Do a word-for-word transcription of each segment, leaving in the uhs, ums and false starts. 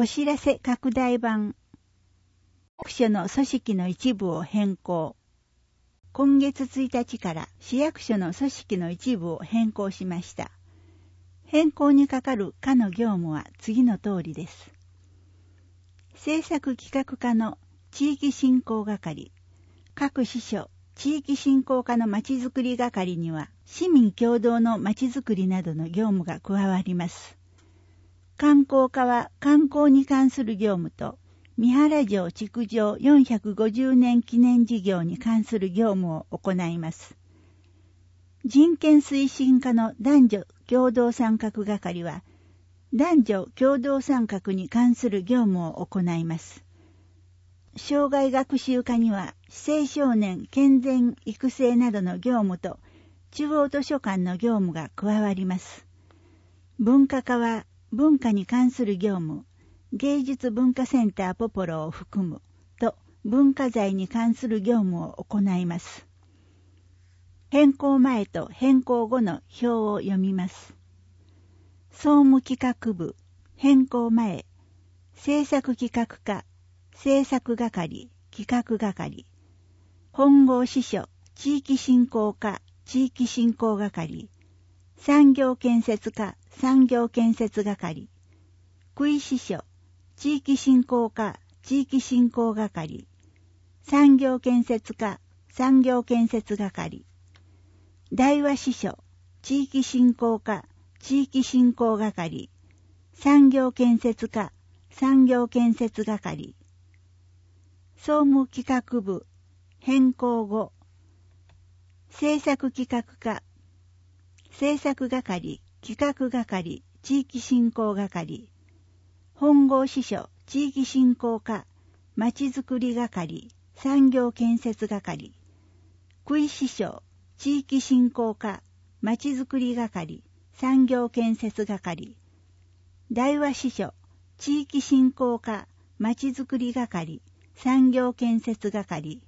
お知らせ拡大版。市役所の組織の一部を変更。今月ついたちから市役所の組織の一部を変更しました。変更にかかる課の業務は次の通りです。政策企画課の地域振興係、各支所、地域振興課のまちづくり係には市民共同のまちづくりなどの業務が加わります。観光課は観光に関する業務と三原城築城よんひゃくごじゅうねん記念事業に関する業務を行います。人権推進課の男女共同参画係は男女共同参画に関する業務を行います。障害学習課には青少年健全育成などの業務と中央図書館の業務が加わります。文化課は文化に関する業務、芸術文化センターポポロを含むと文化財に関する業務を行います。変更前と変更後の表を読みます。総務企画部、変更前、政策企画課、政策係、企画係、本郷支所、地域振興課、地域振興係、産業建設課、産業建設係、区域支所、地域振興課、地域振興係、産業建設課、産業建設係、大和支所、地域振興課、地域振興係、産業建設課、産業建設係、総務企画部、変更後、政策企画課、政策係、企画係、地域振興係、本郷支所、地域振興課、まちづくり係、産業建設係、区域支所、地域振興課、まちづくり係、産業建設係、大和支所、地域振興課、まちづくり係、産業建設係、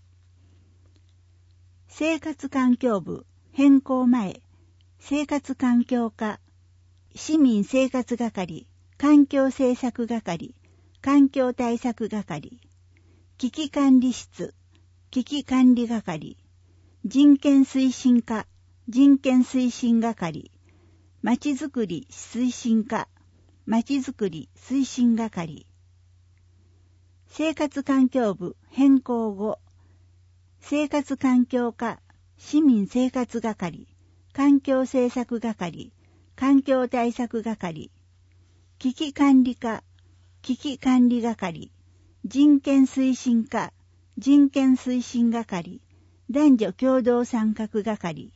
生活環境部、変更前、生活環境課、市民生活係、環境政策係、環境対策係、危機管理室、危機管理係、人権推進課、人権推進係、まちづくり推進課、まちづくり推進係、生活環境部変更後、生活環境課、市民生活係、環境政策係、環境対策係、危機管理課、危機管理係、人権推進課、人権推進係、男女共同参画係、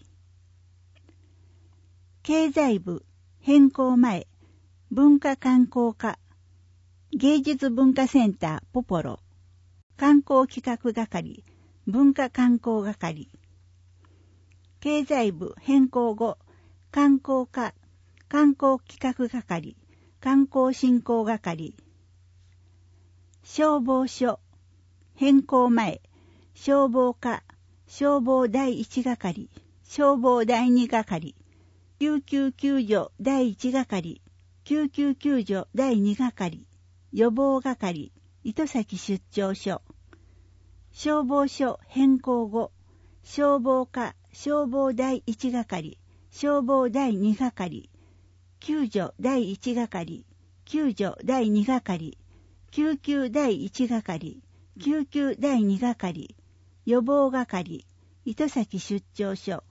経済部、変更前、文化観光課、芸術文化センターポポロ、観光企画係、文化観光係、経済部変更後、観光課、観光企画係、観光振興係、消防署、変更前、消防課、消防第一係、消防第二係、救急救助第一係、救急救助第二係、予防係、糸崎出張所、消防署変更後、消防課、消防第一係、消防第二係、救助第一係、救助第二係、救急第一係、救急第二係、予防係、糸崎出張所、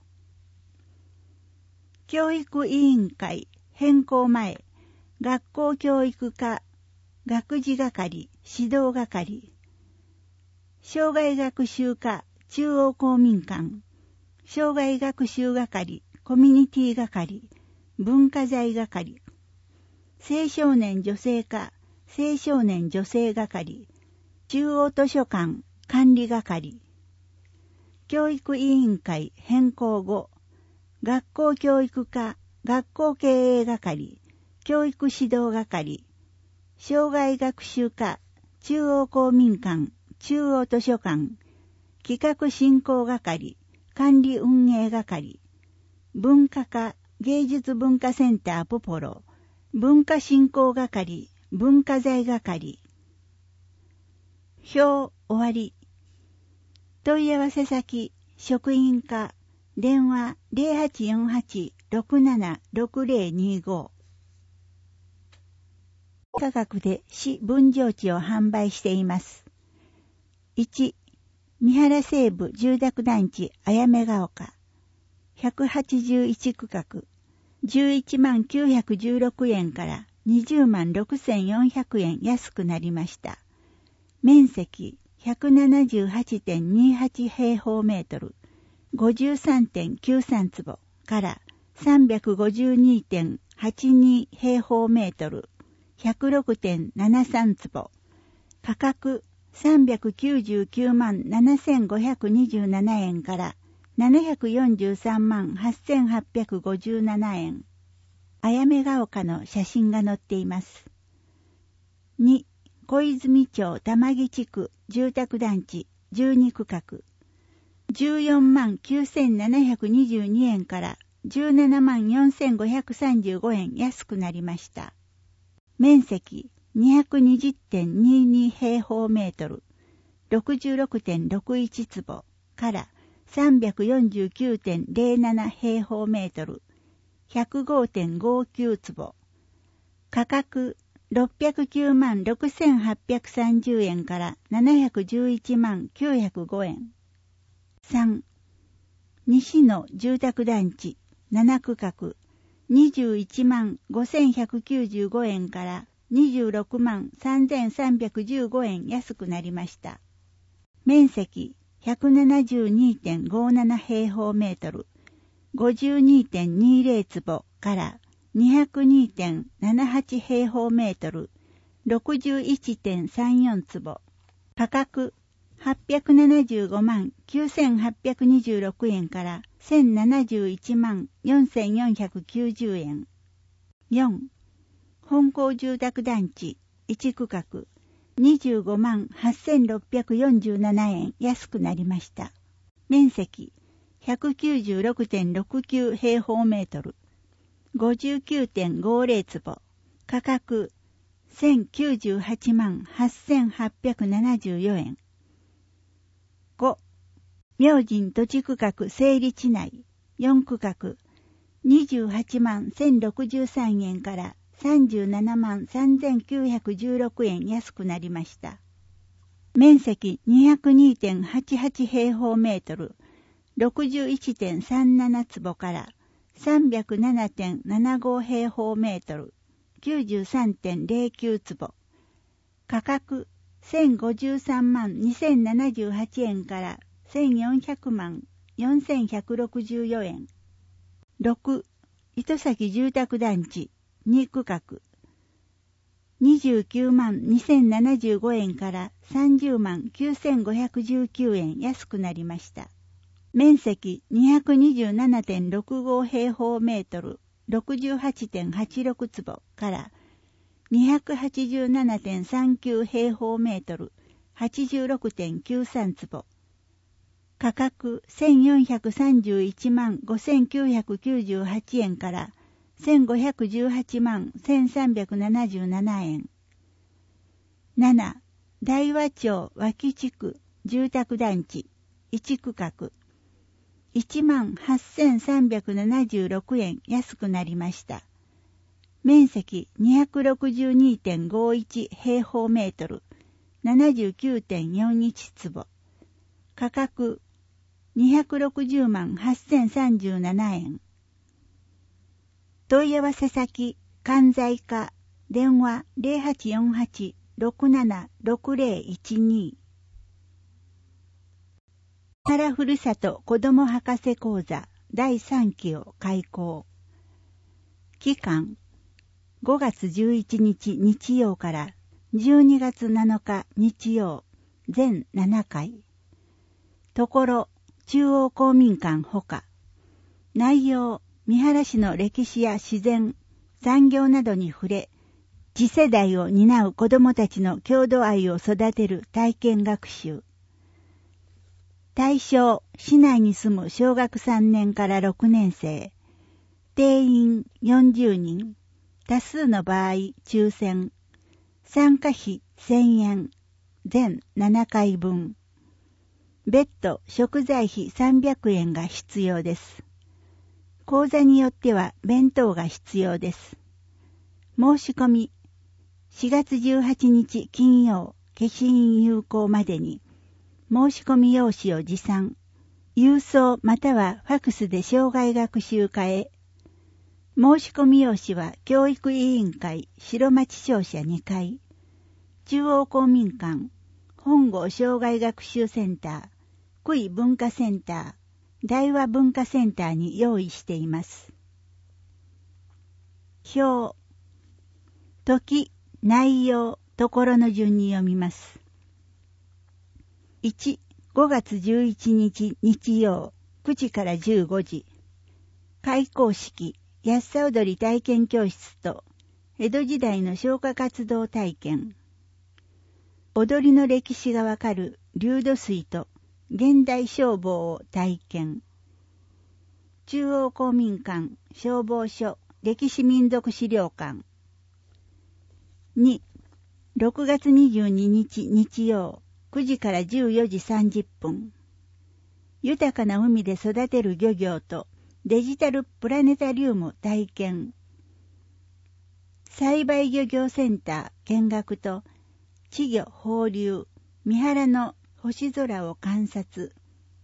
教育委員会変更前、学校教育課、学事係、指導係、障害学習課、中央公民館、障害学習係、コミュニティ係、文化財係、青少年女性課、青少年女性係、中央図書館管理係、教育委員会変更後、学校教育課、学校経営係、教育指導係、障害学習課、中央公民館、中央図書館、企画振興係、管理運営係、文化課、芸術文化センターポポロ、文化振興係、 文化財係。表終わり。問い合わせ先、職員課、電話 ゼロはちよんはち ろくなな ろくゼロにご。価格で市分譲地を販売しています。いち、三原西部住宅団地あやめが丘。ひゃくはちじゅういち区画、じゅういちまんきゅうひゃくじゅうろくえんからにじゅうまんろくせんよんひゃくえん安くなりました。面積 ひゃくななじゅうはちてんにはち 平方メートル、ごじゅうさんてんきゅうさん坪からさんびゃくごじゅうにてんはちに 平方メートル、ひゃくろくてんななさん坪、価格さんびゃくきゅうじゅうきゅうまんななせんごひゃくにじゅうななえんからななひゃくよんじゅうさんまんはっせんはっぴゃくごじゅうななえん。あやめが丘の写真が載っています。に、小泉町玉木地区住宅団地じゅうに区画。じゅうよんまんきゅうせんななひゃくにじゅうにえんからじゅうななまんよんせんごひゃくさんじゅうごえん安くなりました。面積 にひゃくにじゅうてんにじゅうに 平方メートル、ろくじゅうろくてんろくいち坪からさんびゃくよんじゅうきゅうてんゼロなな 平方メートル、ひゃくごてんごきゅう坪。価格ろっぴゃくきゅうまんろくせんはっぴゃくさんじゅうえんからななひゃくじゅういちまんきゅうひゃくごえん。さん、西の住宅団地なな区画、にじゅういちまんごせんひゃくきゅうじゅうごえんからにじゅうろくまんさんぜんさんびゃくじゅうごえん安くなりました。面積ひゃくななじゅうにてんごなな 平方メートル、ごじゅうにてんにじゅう坪からにひゃくにてんななはち 平方メートル、ろくじゅういちてんさんよん坪。価格はっぴゃくななじゅうごまんきゅうせんはっぴゃくにじゅうろくえんからせんななじゅういちまんよんせんよんひゃくきゅうじゅうえん。よん、本校住宅団地いち区画、にじゅうごまんはっせんろっぴゃくよんじゅうななえん安くなりました。面積 ひゃくきゅうじゅうろくてんろくきゅう 平方メートル、ごじゅうきゅうてんごじゅう坪。価格せんきゅうじゅうはちまんはっせんはっぴゃくななじゅうよえん。ご、明神土地区画整理地内よん区画、にじゅうはちまんせんろくじゅうさんえんからさんじゅうななまんさんぜんきゅうひゃくじゅうろくえん安くなりました。面積 にひゃくにてんはちはち 平方メートル、ろくじゅういちてんさんなな坪からさんびゃくななてんななご 平方メートル、きゅうじゅうさんてんゼロきゅう坪。価格せんごじゅうさんまんにせんななじゅうはちえんからせんよんひゃくまんよんせんひゃくろくじゅうよえん。ろく、糸崎住宅団地に区画、にじゅうきゅうまんにせんななじゅうごえんからさんじゅうまんきゅうせんごひゃくじゅうきゅうえん安くなりました。面積 にひゃくにじゅうななてんろくご 平方メートル、ろくじゅうはちてんはちろく坪からにひゃくはちじゅうななてんさんきゅう 平方メートル、はちじゅうろくてんきゅうさん坪。価格せんよんひゃくさんじゅういちまんごせんきゅうひゃくきゅうじゅうはちえんからせんごひゃくじゅうはちまんせんさんびゃくななじゅうななえん。なな、大和町脇地区住宅団地いち区画、いちまんはっせんさんびゃくななじゅうろくえん安くなりました。面積 にひゃくろくじゅうにてんごいち 平方メートル、ななじゅうきゅうてんよんいち坪。価格にひゃくろくじゅうまんはっせんさんじゅうななえん。問い合わせ先、関西課、電話 ゼロはちよんはち ろくなな ろくゼロいちに。奈良ふるさと子ども博士講座だいさんきを開講。期間ごがつじゅういちにち日曜からじゅうにがつなのか日曜全ななかい。ところ中央公民館ほか。内容三原市の歴史や自然、産業などに触れ、次世代を担う子どもたちの郷土愛を育てる体験学習。対象、市内に住む小学さんねんからろくねん生。定員よんじゅうにん。多数の場合、抽選。 参加費せんえん、全ななかいぶん。別途食材費さんびゃくえんが必要です。講座によっては弁当が必要です。申し込み、しがつじゅうはちにち金曜、消印有効までに、申し込み用紙を持参、郵送またはファクスで生涯学習課へ。申し込み用紙は教育委員会白町商社にかい、中央公民館、本郷生涯学習センター、久井文化センター、大和文化センターに用意しています。表、時、内容、ところの順に読みます。いち、ごがつじゅういちにち日曜、くじからじゅうごじ。開講式、安さ踊り体験教室と、江戸時代の消火活動体験。踊りの歴史がわかる流土水と現代消防を体験。中央公民館、消防署、歴史民族資料館。に、ろくがつにじゅうににち日曜、くじからじゅうよじさんじゅっぷん。豊かな海で育てる漁業とデジタルプラネタリウム体験。栽培漁業センター見学と稚魚放流、三原の星空を観察。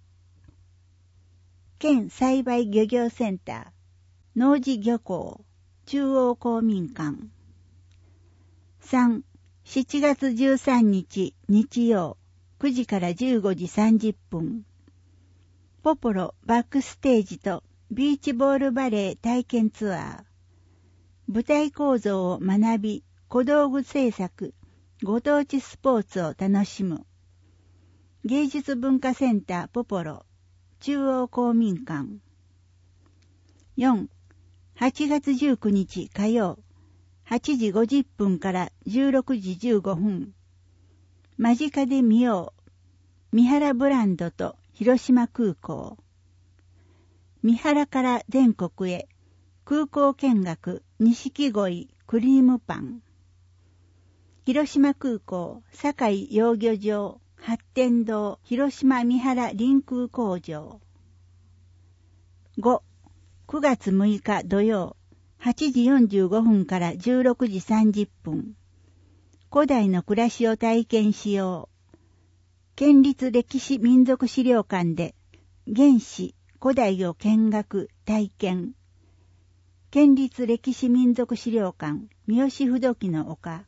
県栽培漁業センター、農事漁港、中央公民館。さん、しちがつじゅうさんにち日曜、くじからじゅうごじさんじゅっぷん。ポポロバックステージとビーチボールバレー体験ツアー。舞台構造を学び、小道具製作、ご当地スポーツを楽しむ。芸術文化センターポポロ、中央公民館。よん、はちがつじゅうくにち火曜、はちじごじゅっぷんからじゅうろくじじゅうごふん。間近で見よう。三原ブランドと広島空港。三原から全国へ。空港見学、錦鯉、クリームパン。広島空港、堺養魚場、発展堂、広島三原臨空工場。ご、くがつむいか土曜、はちじよんじゅうごふんからじゅうろくじさんじゅっぷん。古代の暮らしを体験しよう。県立歴史民族資料館で、原始、古代を見学、体験。県立歴史民族資料館、三好不動記の丘。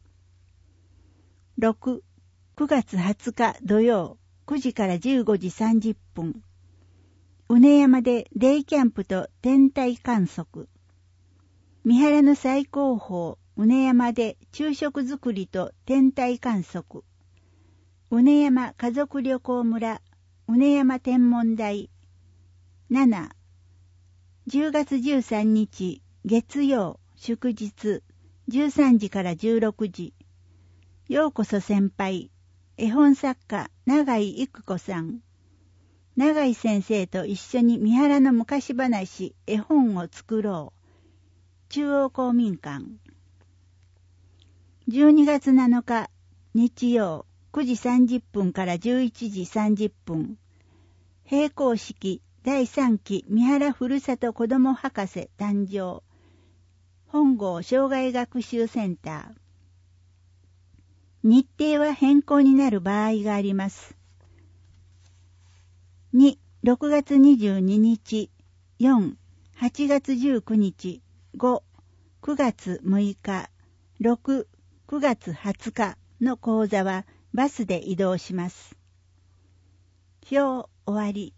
ろく、くがつはつか土曜、くじからじゅうごじさんじゅっぷん。うね山でデイキャンプと天体観測。三原の最高峰、うね山で昼食作りと天体観測。うね山家族旅行村、うね山天文台。なな、じゅうがつじゅうさんにち月曜祝日じゅうさんじからじゅうろくじ。ようこそ先輩、絵本作家永井育子さん。永井先生と一緒に三原の昔話絵本を作ろう。中央公民館。じゅうにがつなのか日曜くじさんじゅっぷんからじゅういちじさんじゅっぷん。閉校式だいさんき三原ふるさと子ども博士誕生。本郷障害学習センター。日程は変更になる場合があります。に、ろくがつにじゅうににち。よん、はちがつじゅうくにち。ご、くがつむいか。ろく、くがつはつかの講座はバスで移動します。表終わり。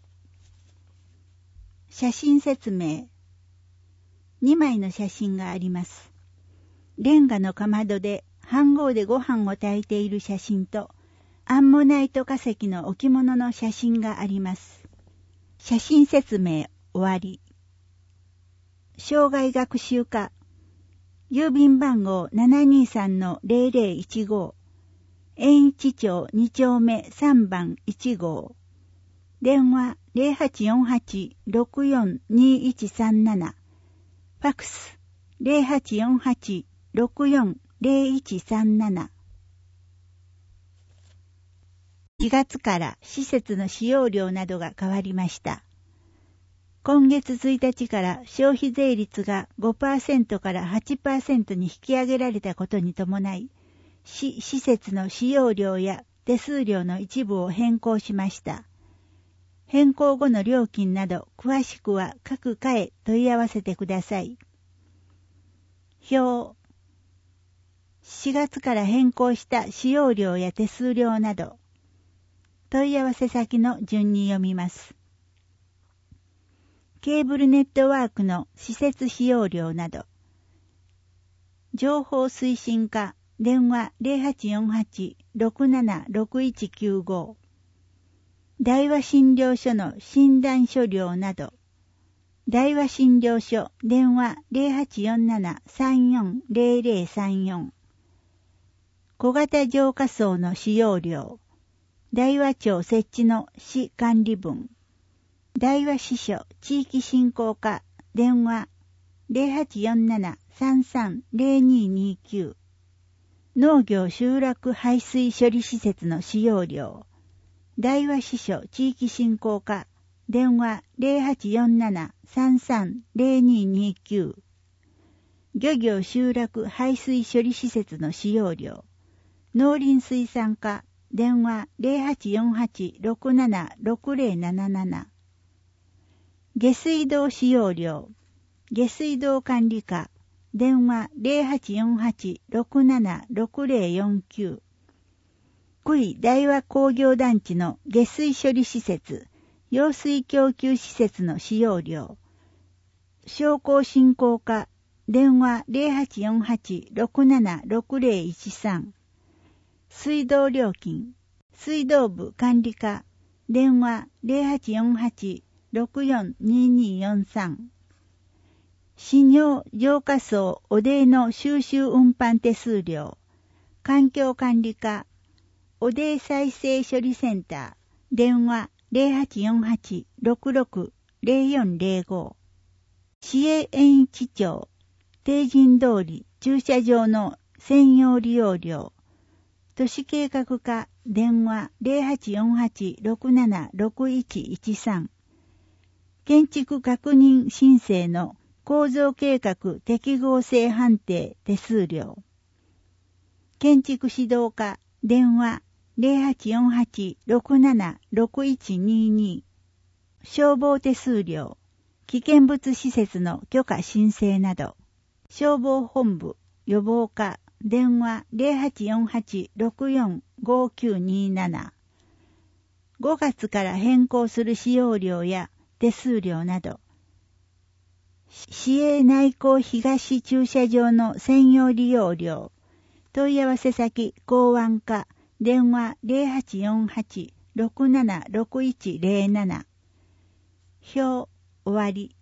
写真説明。にまいの写真があります。レンガのかまどで飯盒でご飯を炊いている写真とアンモナイト化石の置物の写真があります。写真説明終わり。生涯学習課郵便番号 ななにさんのゼロゼロいちご 円一町にちょうめさんばんいちごう。電話 ゼロはちよんはち ろくよん にいちさんなな。ファクス ゼロはちよんはち ろくよんゼロいちさんなな。しがつから施設の使用料などが変わりました。今月ついたちから消費税率が ごパーセント から はちパーセント に引き上げられたことに伴い、市施設の使用料や手数料の一部を変更しました。変更後の料金など詳しくは各課へ問い合わせてください。表。しがつから変更した使用料や手数料など、問い合わせ先の順に読みます。ケーブルネットワークの施設使用料など、情報推進課電話 ゼロはちよんはち ろくなな ろくいちきゅうご、大和診療所の診断書料など、大和診療所電話 ゼロはちよんなな さんよんゼロゼロさんよん、小型浄化槽の使用料、大和町設置の市管理分、大和支所地域振興課電話 ゼロはちよんなな さんさんゼロににきゅう、農業集落排水処理施設の使用料、大和支所地域振興課電話 ゼロはちよんなな さんさんゼロににきゅう、漁業集落排水処理施設の使用料、農林水産課電話 ゼロはちよんはち ろくなな ろくゼロなななな、下水道使用料、下水道管理課電話 ゼロはちよんはち ろくなな ろくゼロよんきゅう、久井大和工業団地の下水処理施設、用水供給施設の使用料、商工振興課電話 ゼロはちよんはち ろくなな ろくゼロいちさん、水道料金、水道部管理課電話 ゼロはちよんはち ろくよんにによんさん、市尿浄化槽汚泥の収集運搬手数料、環境管理課汚泥再生処理センター電話 ゼロはちよんはち ろくろく ゼロよんゼロご、市営園一町定人通り駐車場の専用利用料、都市計画課電話 ゼロはちよんはち ろくなな ろくいちいちさん、建築確認申請の構造計画適合性判定手数料、建築指導課電話 ゼロはちよんはち ろくなな ろくいちにに、消防手数料、危険物施設の許可申請など、消防本部予防課電話 ゼロはちよんはち ろくよん ごきゅうになな、ごがつから変更する使用料や手数料など、市営内港東駐車場の専用利用料、問い合わせ先港湾課電話 ゼロはちよんはち ろくなな ろくいちゼロなな、表終わり。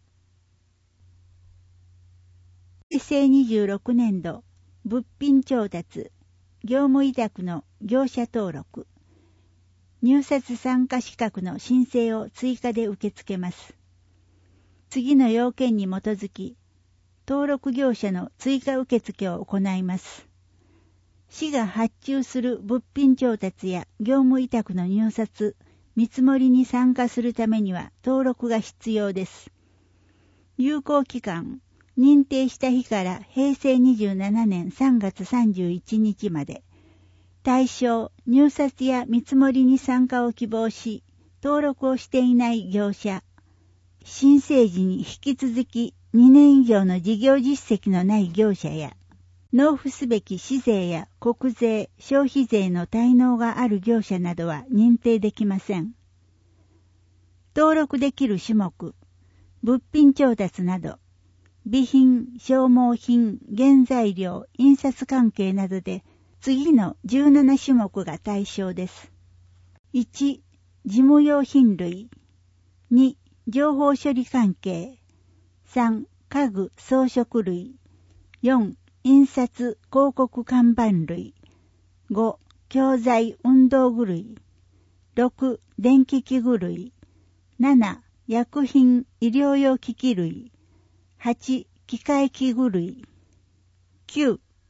平成にじゅうろくねん度物品調達、業務委託の業者登録、入札参加資格の申請を追加で受け付けます。次の要件に基づき、登録業者の追加受付を行います。市が発注する物品調達や業務委託の入札、見積もりに参加するためには登録が必要です。有効期間、認定した日から平成にじゅうななねんさんがつさんじゅういちにちまで、対象、入札や見積もりに参加を希望し、登録をしていない業者、申請時に引き続きにねん以上の事業実績のない業者や、納付すべき市税や国税、消費税の滞納がある業者などは認定できません。登録できる種目、物品調達など、備品、消耗品、原材料、印刷関係などで次のじゅうななしゅもくが対象です。いち、事務用品類。に、情報処理関係。さん、家具装飾類。よん、印刷広告看板類。ご、教材運動具類。ろく、電気器具類。なな、薬品医療用機器類。はち、機械器具類。きゅう、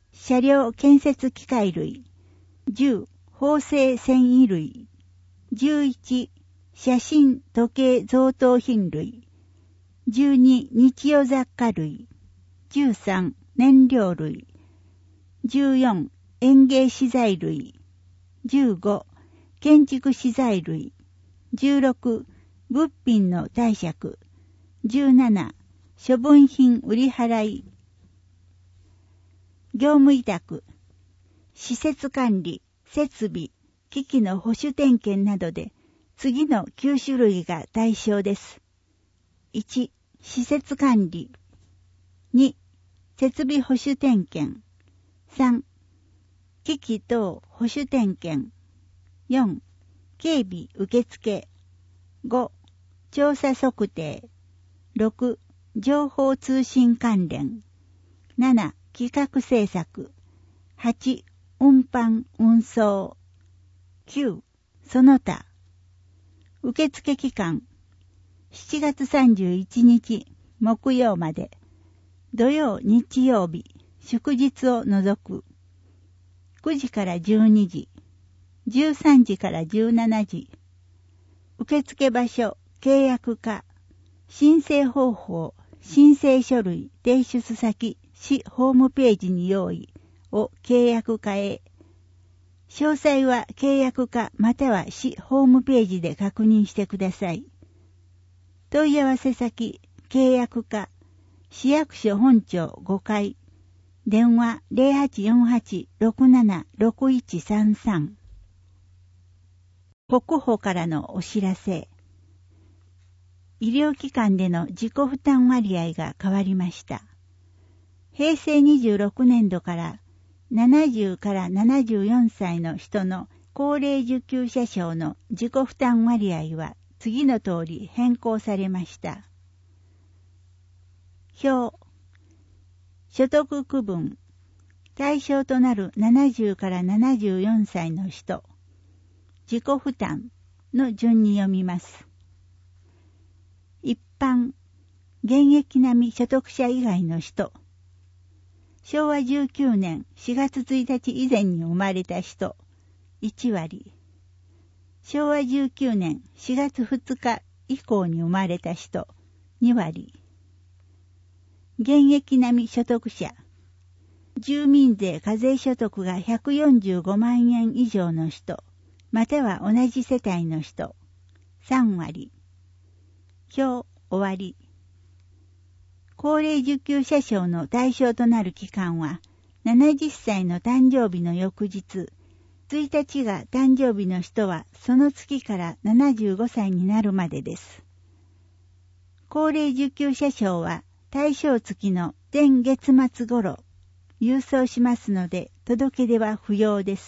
車両建設機械類。じゅう縫製繊維類。じゅういち写真時計贈答品類。じゅうに日用雑貨類。じゅうさん燃料類。じゅうよん園芸資材類。じゅうご建築資材類。じゅうろく物品の貸借。じゅうなな処分品売り払い。業務委託。施設管理、設備、機器の保守点検などで次のきゅう種類が対象です。いち施設管理。に設備保守点検。さん機器等保守点検。よん警備受付。ご調査測定。ろく情報通信関連。なな企画制作。はち運搬運送。きゅうその他。受付期間しちがつさんじゅういちにち木曜まで。土曜日曜日祝日を除く。くじからじゅうにじ、じゅうさんじからじゅうしちじ。受付場所、契約課、申請方法、申請書類、提出先、市ホームページに用意を契約課へ。詳細は契約課または市ホームページで確認してください。問い合わせ先、契約課、市役所本庁ごかい。電話 ゼロはちよんはち ろくなな ろくいちさんさん。国保からのお知らせ。医療機関での自己負担割合が変わりました。へいせいにじゅうろくねんどからななじゅうからななじゅうよんさいの人の高齢受給者賞の自己負担割合は次の通り変更されました。表。所得区分。対象となるななじゅうからななじゅうよんさいの人。自己負担の順に読みます。一般。現役並み所得者以外の人。しょうわじゅうきゅうねんしがつついたち以前に生まれた人。いちわり。しょうわじゅうきゅうねんしがつふつか以降に生まれた人。にわり。現役並み所得者。住民税課税所得がひゃくよんじゅうごまんえん以上の人、または同じ世帯の人。さんわり。表終わり。高齢受給者賞の対象となる期間は、ななじゅっさいの誕生日の翌日、ついたちが誕生日の人はその月からななじゅうごさいになるまでです。高齢受給者賞は対象月の前月末頃、郵送しますので届け出は不要です。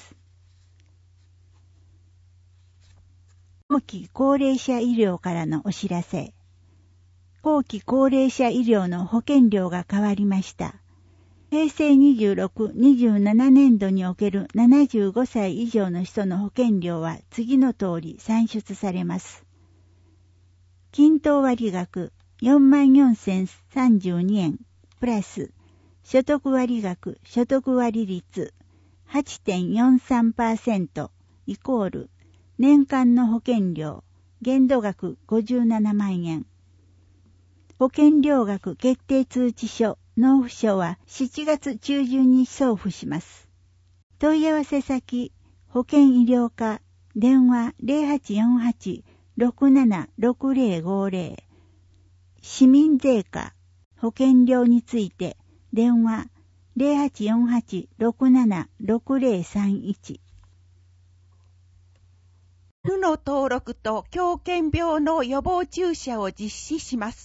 後期高齢者医療からのお知らせ。後期高齢者医療の保険料が変わりました。へいせいにじゅうろく、にじゅうななねんどにおけるななじゅうごさい以上の人の保険料は次の通り算出されます。均等割額よんまんよんせんさんじゅうにえんプラス所得割額所得割率 はちてんよんさんパーセント イコール年間の保険料限度額ごじゅうななまんえん。保険料額決定通知書納付書はしちがつちゅうじゅんに送付します。問い合わせ先保険医療課電話 ゼロはちよんはち ろくなな ろくぜろごぜろ。市民税課保険料について電話 ゼロはちよんはち ろくなな ろくぜろさんいち。 区の登録と狂犬病の予防注射を実施します。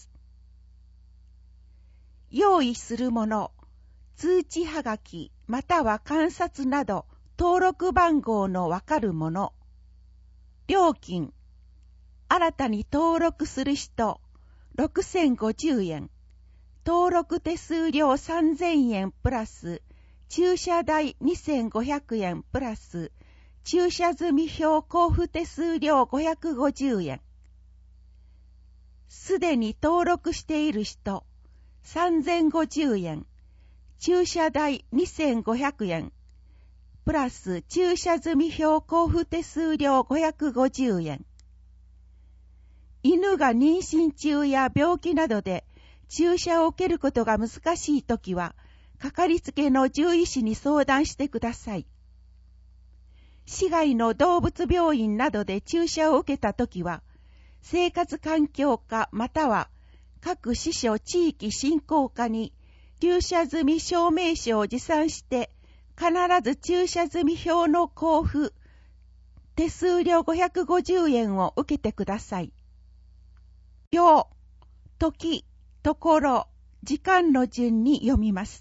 用意するもの、通知はがきまたは観察など登録番号のわかるもの。料金、新たに登録する人、ろくせんごじゅうえん。登録手数料さんぜんえんプラス、駐車代にせんごひゃくえんプラス、駐車済み表交付手数料ごひゃくごじゅうえん。すでに登録している人、さんぜんごじゅうえん。 駐車代にせんごひゃくえん、プラス駐車済み票交付手数料ごひゃくごじゅうえん。犬が妊娠中や病気などで注射を受けることが難しいときは、かかりつけの獣医師に相談してください。市外の動物病院などで注射を受けたときは、生活環境課または各支所地域振興課に注射済み証明書を持参して、必ず注射済み票の交付、手数料ごひゃくごじゅうえんを受けてください。秒、時、ところ、時間の順に読みます。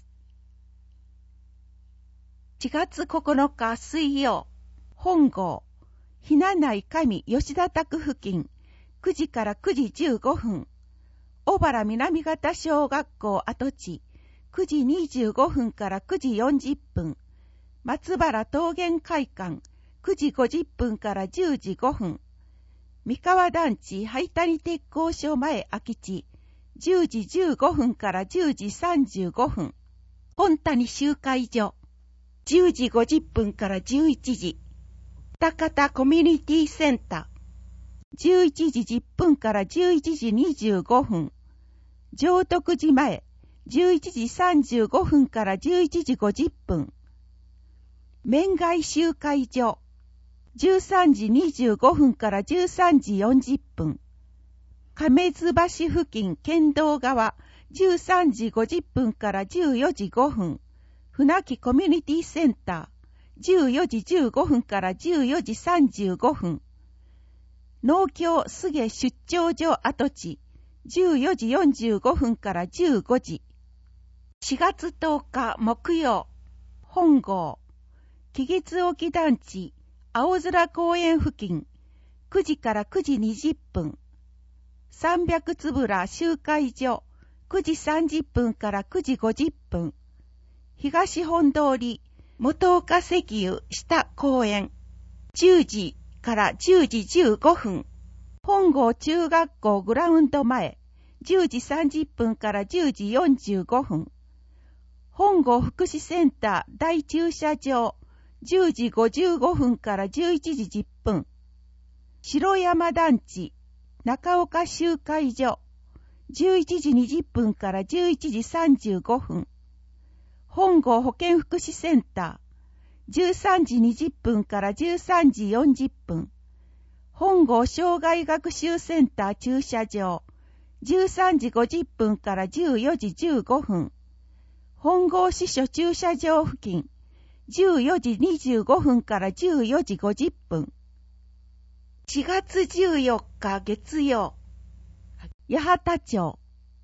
しがつここのか水曜、本号、ひなない上吉田宅付近、くじからくじじゅうごふん、小原南方小学校跡地、くじにじゅうごふんからくじよんじゅっぷん、松原桃源会館、くじごじゅっぷんからじゅうじごふん、三河団地灰谷鉄工所前空き地、じゅうじじゅうごふんからじゅうじさんじゅうごふん、本谷集会所、じゅうじごじゅっぷんからじゅういちじ、高田コミュニティセンター、じゅういちじじゅっぷんからじゅういちじにじゅうごふん、上徳寺前、じゅういちじさんじゅうごふんからじゅういちじごじゅっぷん、面外集会所、じゅうさんじにじゅうごふんからじゅうさんじよんじゅっぷん、亀津橋付近県道側、じゅうさんじごじゅっぷんからじゅうよじごふん、船木コミュニティセンター、じゅうよじじゅうごふんからじゅうよじさんじゅうごふん、農協菅出張所跡地、じゅうよじよんじゅうごふんからじゅうごじ。しがつとおか木曜、本号、木月沖団地、青空公園付近、くじからくじにじゅっぷん、三百つぶら集会所、くじさんじゅっぷんからくじごじゅっぷん、東本通り、元岡石油下公園、じゅうじからじゅうじじゅうごふん、本郷中学校グラウンド前、じゅうじさんじゅっぷんからじゅうじよんじゅうごふん、本郷福祉センター大駐車場、じゅうじごじゅうごふんからじゅういちじじゅっぷん、城山団地、中岡集会所、じゅういちじにじゅっぷんからじゅういちじさんじゅうごふん、本郷保健福祉センター、じゅうさんじにじゅっぷんからじゅうさんじよんじゅっぷん、本郷障害学習センター駐車場、じゅうさんじごじゅっぷんからじゅうよじじゅうごふん、本郷支所駐車場付近、じゅうよじにじゅうごふんからじゅうよじごじゅっぷん。しがつじゅうよっか月曜、八幡町、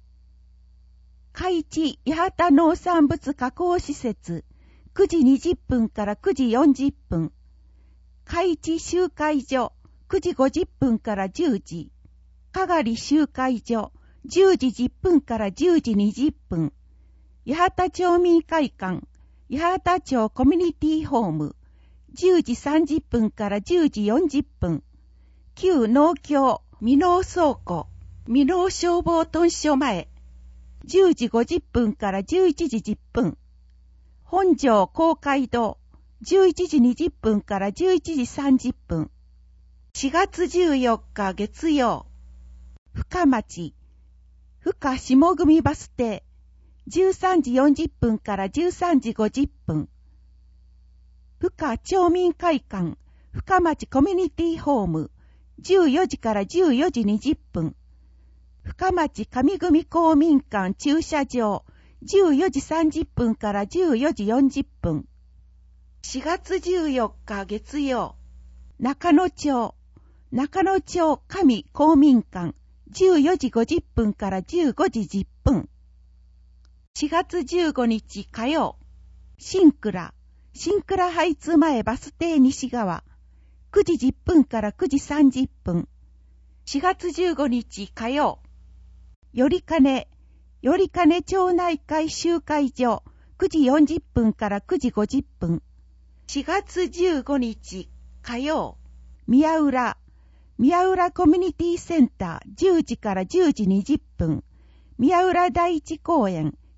海地八幡農産物加工施設、くじにじゅっぷんからくじよんじゅっぷん、海地集会所、くじごじゅっぷんからじゅうじ、かがり集会所、じゅうじじゅっぷんからじゅうじにじゅっぷん、八幡町民会館、八幡町コミュニティホーム、じゅうじさんじゅっぷんからじゅうじよんじゅっぷん、旧農協箕面倉庫、箕面消防屯所前、じゅうじごじゅっぷんからじゅういちじじゅっぷん、本庄公会堂、じゅういちじにじゅっぷんからじゅういちじさんじゅっぷん。しがつじゅうよっか月曜、深町、深下組バス停、じゅうさんじよんじゅっぷんからじゅうさんじごじゅっぷん。深町民会館、深町コミュニティホーム、じゅうよじからじゅうよじにじゅっぷん。深町上組公民館駐車場、じゅうよじさんじゅっぷんからじゅうよじよんじゅっぷん。しがつじゅうよっか月曜、中野町、中野町上公民館、じゅうよじごじゅっぷんからじゅうごじじゅっぷん。しがつじゅうごにち火曜、新倉、新倉ハイツ前バス停西側、くじじゅっぷんからくじさんじゅっぷん。しがつじゅうごにち火曜、よりかね、よりかね町内会集会所、くじよんじゅっぷんからくじごじゅっぷん。しがつじゅうごにち火曜、宮浦、宮浦コミュニティセンターじゅうじからじゅうじにじゅっぷん。宮浦第一公園、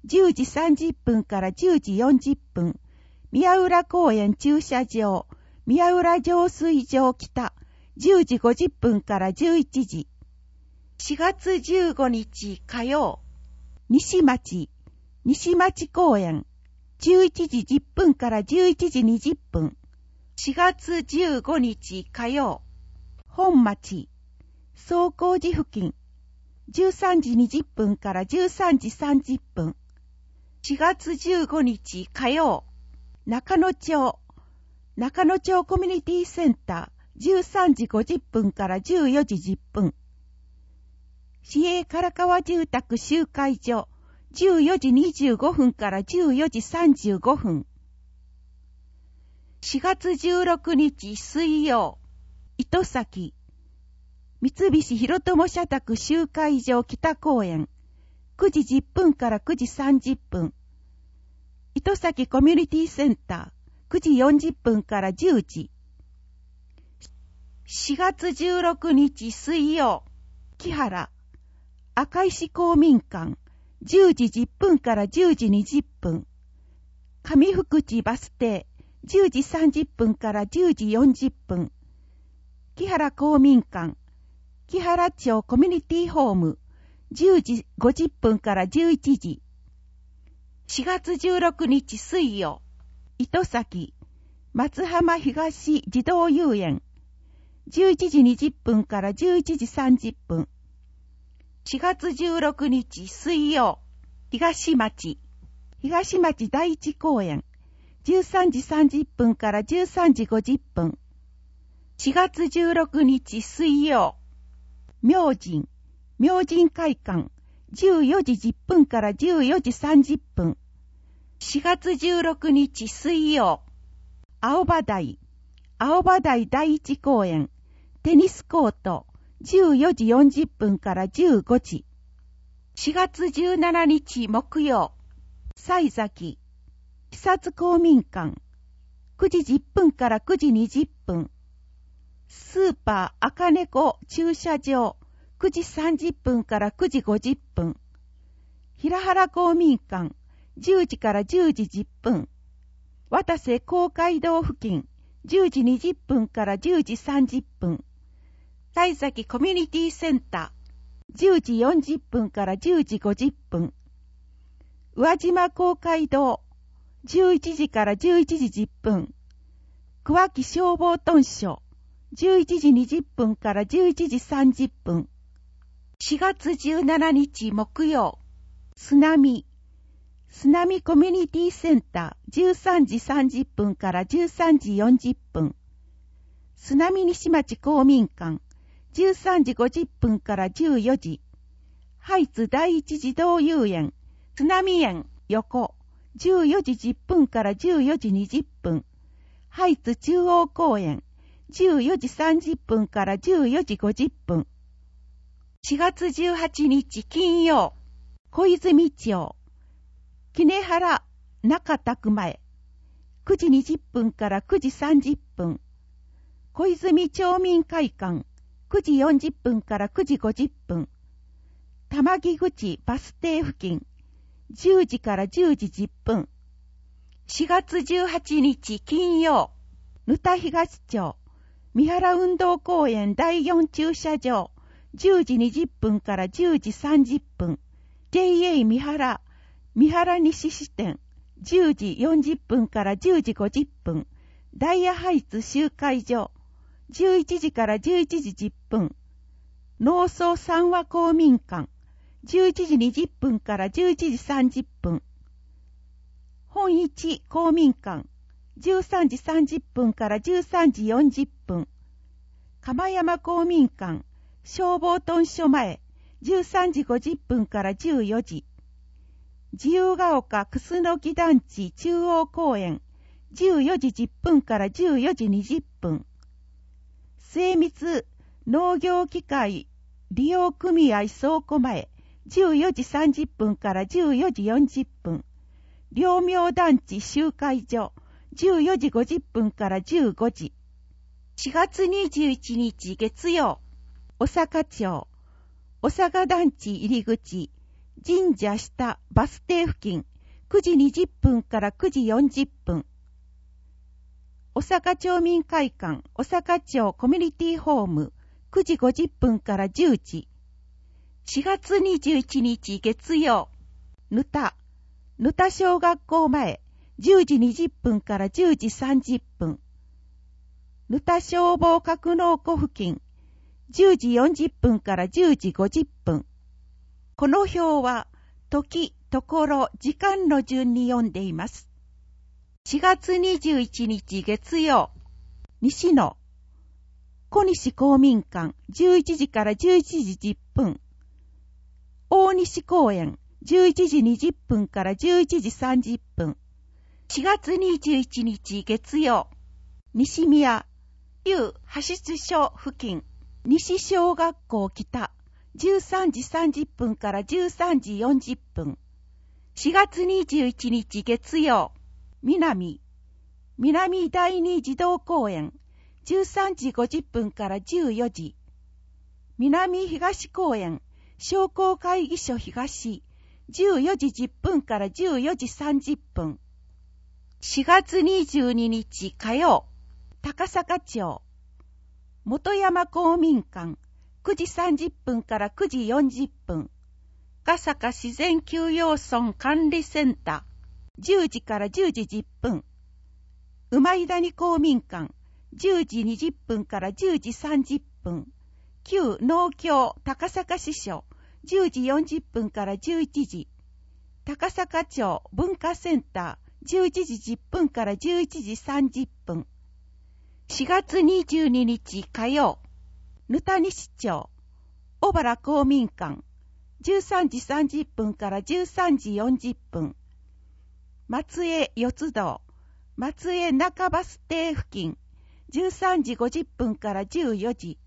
じゅうじさんじゅっぷんからじゅうじよんじゅっぷん、宮浦公園駐車場、宮浦浄水場北、じゅうじごじゅっぷんからじゅういちじ。しがつじゅうごにち火曜、西町、西町公園、じゅういちじじゅっぷんからじゅういちじにじゅっぷん。しがつじゅうごにち火曜、本町、総工寺付近、じゅうさんじにじゅっぷんからじゅうさんじさんじゅっぷん。しがつじゅうごにち火曜、中野町、中野町コミュニティセンター、じゅうさんじごじゅっぷんからじゅうよじじゅっぷん。市営唐川住宅集会所、じゅうよじにじゅうごふんからじゅうよじさんじゅうごふん。しがつじゅうろくにち水曜、糸崎、三菱広友社宅集会所北公園、くじじゅっぷんからくじさんじゅっぷん。糸崎コミュニティセンター、くじよんじゅっぷんからじゅうじ。しがつじゅうろくにち水曜、木原、赤石公民館、じゅうじじゅっぷんからじゅうじにじゅっぷん。上福地バス停、じゅうじさんじゅっぷんからじゅうじよんじゅっぷん。木原公民館、木原町コミュニティホーム、じゅうじごじゅっぷんからじゅういちじ。しがつじゅうろくにち水曜、糸崎、松浜東児童遊園、じゅういちじにじゅっぷんからじゅういちじさんじゅっぷん。しがつじゅうろくにち水曜、東町、東町第一公園、じゅうさんじさんじゅっぷんからじゅうさんじごじゅっぷん。しがつじゅうろくにち水曜、明神、明神会館、じゅうよじじゅっぷんからじゅうよじさんじゅっぷん。しがつじゅうろくにち水曜、青葉台、青葉台第一公園、テニスコート、じゅうよじよんじゅっぷんからじゅうごじ。しがつじゅうしちにち木曜、西崎、視察公民館、くじじゅっぷんからくじにじゅっぷん。スーパー赤猫駐車場、くじさんじゅっぷんからくじごじゅっぷん。平原公民館、じゅうじからじゅうじじゅっぷん。渡瀬公会堂付近、じゅうじにじゅっぷんからじゅうじさんじゅっぷん。西崎コミュニティセンター、じゅうじよんじゅっぷんからじゅうじごじゅっぷん。宇和島公会堂、じゅういちじからじゅういちじじゅっぷん。桑木消防屯所、じゅういちじにじゅっぷんからじゅういちじさんじゅっぷん。しがつじゅうしちにち木曜、津波、津波コミュニティセンター、じゅうさんじさんじゅっぷんからじゅうさんじよんじゅっぷん。津波西町公民館、じゅうさんじごじゅっぷんからじゅうよじ。ハイツ第一児童遊園、津波園横、じゅうよじじゅっぷんからじゅうよじにじゅっぷん。ハイツ中央公園、じゅうよじさんじゅっぷんからじゅうよじごじゅっぷん。しがつじゅうはちにち金曜、小泉町、杵原中宅前、くじにじゅっぷんからくじさんじゅっぷん。小泉町民会館、くじよんじゅっぷんからくじごじゅっぷん。玉木口バス停付近、じゅうじからじゅうじじゅっぷん。しがつじゅうはちにち金曜、沼田東町、三原運動公園だいよん駐車場、じゅうじにじゅっぷんからじゅうじさんじゅっぷん。ジェイエー 三原、三原西支店、じゅうじよんじゅっぷんからじゅうじごじゅっぷん。ダイヤハイツ集会所、じゅういちじからじゅういちじじゅっぷん。農村三和公民館、じゅういちじにじゅっぷんからじゅういちじさんじゅっぷん。本一公民館、じゅうさんじさんじゅっぷんからじゅうさんじよんじゅっぷん。釜山公民館、消防屯所前、じゅうさんじごじゅっぷんからじゅうよじ。自由が丘楠木団地中央公園、じゅうよじじゅっぷんからじゅうよじにじゅっぷん。精密農業機械利用組合倉庫前、じゅうよじさんじゅっぷんからじゅうよじよんじゅっぷん。両苗団地集会所、じゅうよじごじゅっぷんからじゅうごじ。しがつにじゅういちにち月曜、小坂町、小坂団地入り口、 神社下バス停付近くじにじゅっぷんからくじよんじゅっぷん。小坂町民会館小坂町コミュニティホームくじごじゅっぷんからじゅうじ。しがつにじゅういちにち月曜、ぬた、ぬた小学校前じゅうじにじゅっぷんからじゅうじさんじゅっぷん。ぬた消防格納庫付近じゅうじよんじゅっぷんからじゅうじごじゅっぷん。この表は時、ところ、時間の順に読んでいます。しがつにじゅういちにち月曜、西野、小西公民館じゅういちじからじゅういちじじゅっぷん。大西公園じゅういちじにじゅっぷんからじゅういちじさんじゅっぷん。しがつにじゅういちにち月曜、西宮、旧派出所付近、西小学校北、じゅうさんじさんじゅっぷんからじゅうさんじよんじゅっぷん。しがつにじゅういちにち月曜、南、南第二児童公園、じゅうさんじごじゅっぷんからじゅうよじ。南東公園、商工会議所東、じゅうよじじゅっぷんからじゅうよじさんじゅっぷん。しがつにじゅうににち火曜、高坂町、元山公民館、くじさんじゅっぷんからくじよんじゅっぷん。赤坂自然休養村管理センター、じゅうじからじゅうじじゅっぷん。馬井谷公民館、じゅうじにじゅっぷんからじゅうじさんじゅっぷん。旧農協高坂支所、じゅうじよんじゅっぷんからじゅういちじ。高坂町文化センター、じゅういちじじゅっぷんからじゅういちじさんじゅっぷん。しがつにじゅうににち火曜、ぬた西町、小原公民館、じゅうさんじさんじゅっぷんからじゅうさんじよんじゅっぷん。松江四つ道、松江中バス停付近、じゅうさんじごじゅっぷんからじゅうよじ。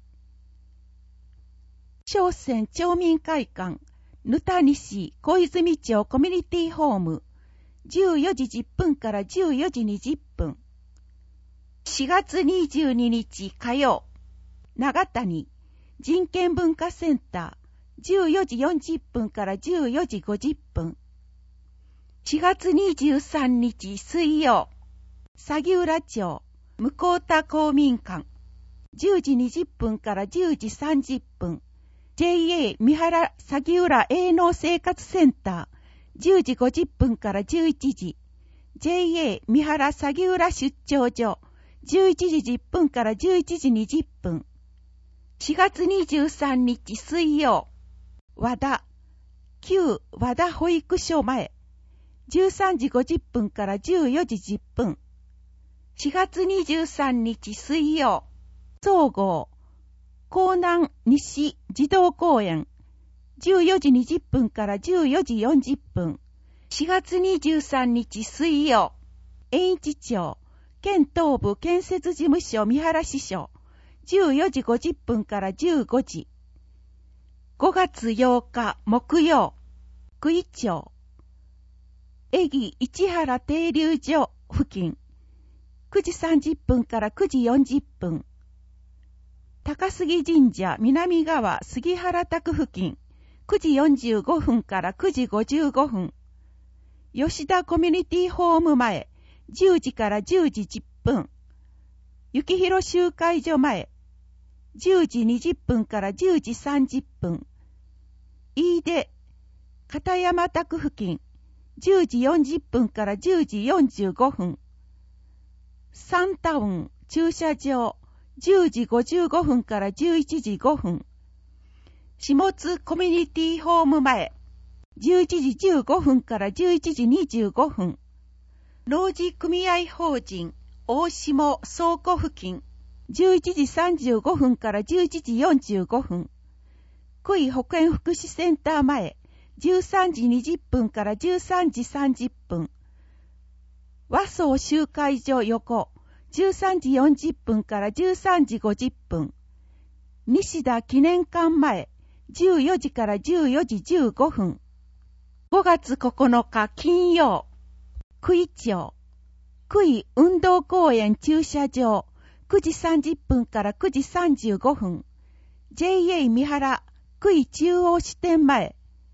商船町民会館、ぬた西小泉町コミュニティホーム、じゅうよじじゅっぷんからじゅうよじにじゅっぷん。しがつにじゅうににち火曜、長谷人権文化センター、じゅうよじよんじゅっぷんからじゅうよじごじゅっぷん。しがつにじゅうさんにち水曜、鷺浦町向田公民館、じゅうじにじゅっぷんからじゅうじさんじゅっぷん。ジェイエー 三原鷺浦営農生活センター、じゅうじごじゅっぷんからじゅういちじ。ジェイエー 三原鷺浦出張所、じゅういちじじゅっぷんからじゅういちじにじゅっぷん。しがつにじゅうさんにち水曜、和田、旧和田保育所前、じゅうさんじごじゅっぷんからじゅうよじじゅっぷん。しがつにじゅうさんにち水曜、総合、江南西児童公園、じゅうよじにじゅっぷんからじゅうよじよんじゅっぷん。しがつにじゅうさんにち水曜、延一町、県東部建設事務所三原支所、じゅうよじごじゅっぷんからじゅうごじ。ごがつようか木曜、九井町、江木市原停留所付近、くじさんじゅっぷんからくじよんじゅっぷん。高杉神社南側杉原宅付近、くじよんじゅうごふんからくじごじゅうごふん。吉田コミュニティホーム前、じゅうじからじゅうじじゅっぷん。幸広集会所前、じゅうじにじゅっぷんからじゅうじさんじゅっぷん。飯出、片山宅付近、じゅうじよんじゅっぷんからじゅうじよんじゅうごふん。サンタウン駐車場、じゅうじごじゅうごふんからじゅういちじごふん。下津コミュニティホーム前、じゅういちじじゅうごふんからじゅういちじにじゅうごふん。労事組合法人大下倉庫付近、じゅういちじさんじゅうごふんからじゅういちじよんじゅうごふん。久井保健福祉センター前、じゅうさんじにじゅっぷんからじゅうさんじさんじゅっぷん。和装集会所横、じゅうさんじよんじゅっぷんからじゅうさんじごじゅっぷん。西田記念館前、じゅうよじからじゅうよじじゅうごふん。ごがつここのか金曜、久井町、久井運動公園駐車場、くじさんじゅっぷんからくじさんじゅうごふん。ジェイエー 三原久井中央支店前、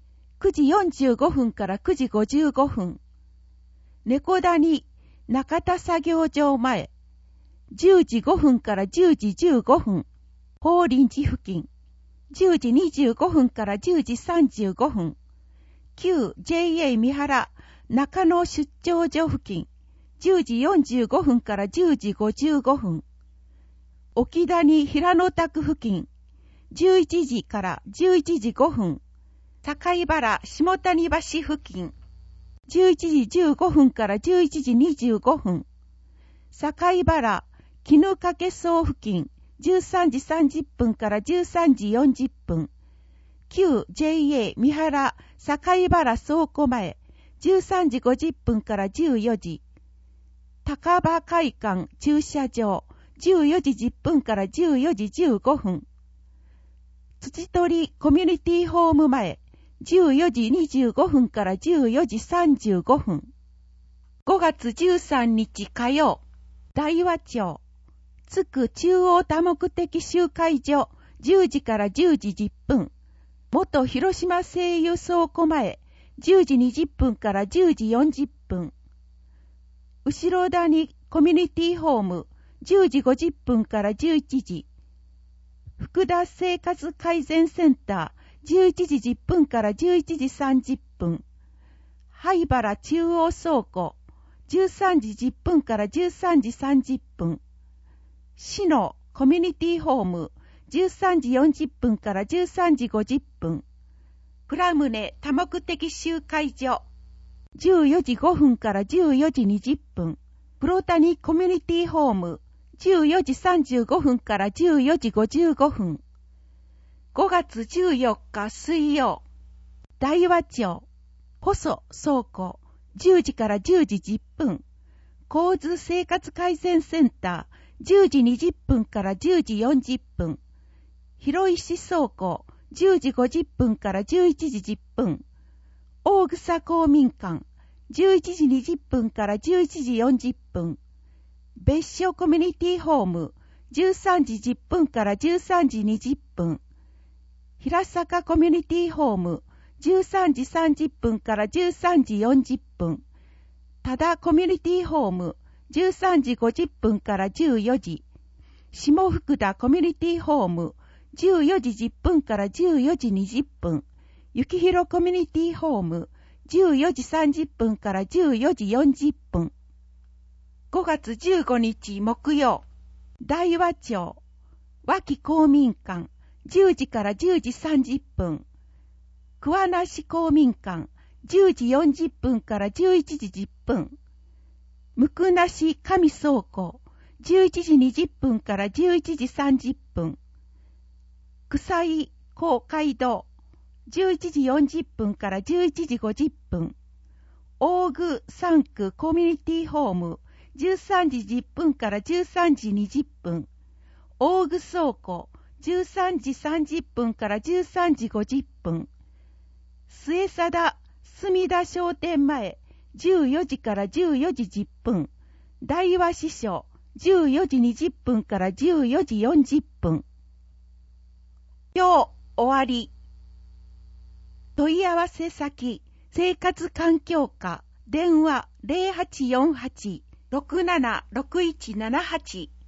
くじよんじゅうごふんからくじごじゅうごふん。猫谷中田作業場前、じゅうじごふんからじゅうじじゅうごふん。法輪寺付近、じゅうじにじゅうごふんからじゅうじさんじゅうごふん。旧 ジェイエー 三原中野出張所付近、じゅうじよんじゅうごふんからじゅうじごじゅうごふん。沖谷平野宅付近、じゅういちじからじゅういちじごふん。境原下谷橋付近、じゅういちじじゅうごふんからじゅういちじにじゅうごふん。境原絹掛荘付近、じゅうさんじさんじゅっぷんからじゅうさんじよんじゅっぷん。旧 ジェイエー 三原境原倉庫前、じゅうさんじごじゅっぷんからじゅうよじ。高場会館駐車場、じゅうよじじゅっぷんからじゅうよじじゅうごふん。土取コミュニティホーム前、じゅうよじにじゅうごふんからじゅうよじさんじゅうごふん。ごがつじゅうさんにち火曜、大和町、津久中央多目的集会所、じゅうじからじゅうじじゅっぷん。元広島製油倉庫前、じゅうじにじゅっぷんからじゅうじよんじゅっぷん。後ろ谷コミュニティホーム、じゅうじごじゅっぷんからじゅういちじ。福田生活改善センター、じゅういちじじゅっぷんからじゅういちじさんじゅっぷん。灰原中央倉庫、じゅうさんじじゅっぷんからじゅうさんじさんじゅっぷん。市のコミュニティホーム、じゅうさんじよんじゅっぷんからじゅうさんじごじゅっぷん。倉宗多目的集会所、じゅうよじごふんからじゅうよじにじゅっぷん。黒谷コミュニティホーム、じゅうよじさんじゅうごふんからじゅうよじごじゅうごふん。ごがつじゅうよっか水曜、大和町、細倉庫、じゅうじからじゅうじじゅっぷん。神津生活改善センター、じゅうじにじゅっぷんからじゅうじよんじゅっぷん。広石倉庫、じゅうじごじゅっぷんからじゅういちじじゅっぷん。大草公民館、じゅういちじにじゅっぷんからじゅういちじよんじゅっぷん。別所コミュニティホーム、じゅうさんじじゅっぷんからじゅうさんじにじゅっぷん。平坂コミュニティホーム、じゅうさんじさんじゅっぷんからじゅうさんじよんじゅっぷん。多田コミュニティホーム、じゅうさんじごじゅっぷんからじゅうよじ。下福田コミュニティホーム、じゅうよじじゅっぷんからじゅうよじにじゅっぷん。幸広コミュニティホーム、じゅうよじさんじゅっぷんからじゅうよじよんじゅっぷん。ごがつじゅうごにち木曜、大和町、脇公民館、じゅうじからじゅうじさんじゅっぷん。桑名市公民館、じゅうじよんじゅっぷんからじゅういちじじゅっぷん。向名市上倉庫、じゅういちじにじゅっぷんからじゅういちじさんじゅっぷん。草井公会堂、じゅういちじよんじゅっぷんからじゅういちじごじゅっぷん。大具三区コミュニティホーム、じゅうさんじじゅっぷんからじゅうさんじにじゅっぷん。大具倉庫、じゅうさんじさんじゅっぷんからじゅうさんじごじゅっぷん。末貞墨田商店前、じゅうよじからじゅうよじじゅっぷん。大和支所、じゅうよじにじゅっぷんからじゅうよじよんじゅっぷん。今日終わり。問い合わせ先、生活環境課、電話 ゼロはちよんはち ろくななろくいちななはち